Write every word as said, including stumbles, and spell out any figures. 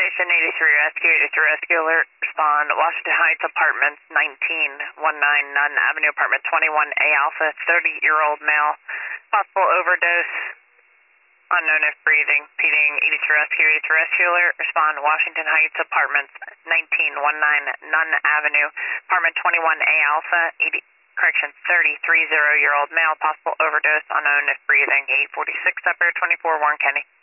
Station eighty-three Rescue, eighty-three Rescue Alert, respond, Washington Heights Apartments, nineteen nineteen Nunn Avenue, Apartment twenty-one A Alpha, thirty-year-old male, possible overdose, unknown if breathing, repeating eighty-three Rescue, eighty-three Rescue Alert, respond, Washington Heights Apartments, nineteen nineteen Nunn Avenue, Apartment twenty-one A Alpha, eighty, correction, thirty-three-year-old male, possible overdose, unknown if breathing, eight forty-six Upper, twenty-four Warren County.